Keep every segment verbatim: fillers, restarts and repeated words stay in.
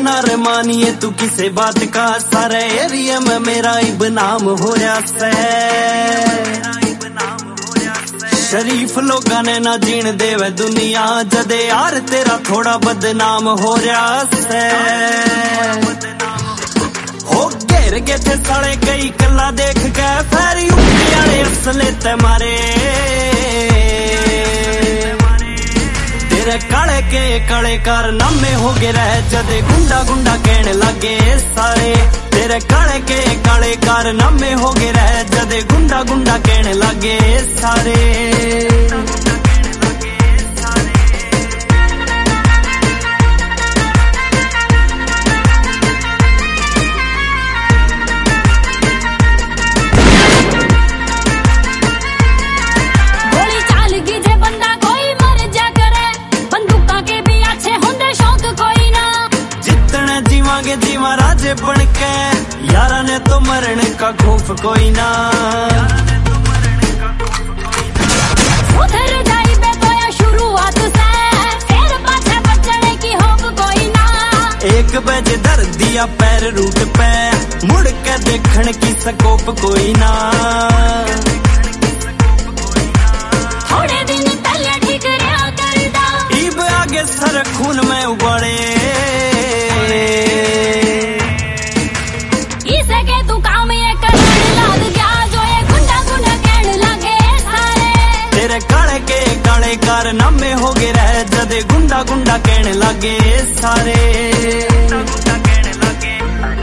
ना रे मानिए तू किसे बात का, सारे एरिया में मेरा ही बनाम हो रहा से। शरीफ लोगा ने ना जीण देवे दुनिया, जदे यार तेरा थोड़ा बदनाम हो रहा से। हो घेर के थे साले कई कला देख के, फेरी उठे असले ते मारे। तेरे काले के काले कारनामे हो गए रह, जदे गुंडा गुंडा कहने लगे सारे। तेरे काले के काले कारनामे हो गए रह, जदे गुंडा गुंडा कहने लगे सारे। जीवा राजे बन के यारा ने तो मरने का खौफ कोई ना। उधर जाई बे तो या शुरुआत से, फिर पाछे बचने की होप कोई ना। एक बजे दर दिया पैर रूट पे, मुड़ के देखने की स्कोप कोई ना। थोड़े दिन पहले ठीक रहा करदा, इब आगे सर खून में उबाले। काले कारनामे हो गए रह, जदे गुंडा गुंडा कहने लगे सारे। कहने लगे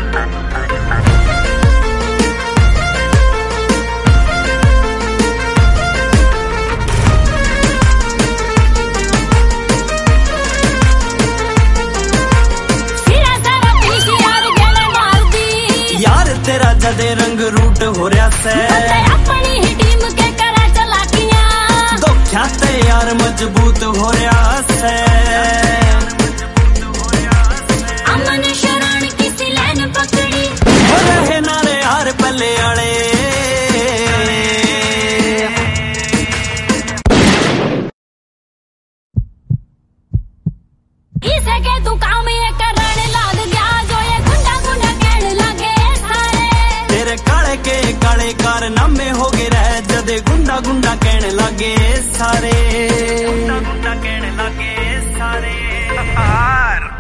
यार तेरा जदे रंग रूट हो रहा से। अपनी ही टीम के करा चलाकियां, दो ख्याते यार मजबूत हो रहा से। अमन शरण किसी लाइन पकड़ी, हो रहे नारे यार पल्ले आले। इसे के तू काम ये करने लग गया, जो ये गुंडा गुंडा कहने लगे सारे। तेरे काले के काले कारनामे हो गए रह, जदे गुंडा गुंडा कहने लगे सारे। गुंडा गुंडा कहने लगे सारे।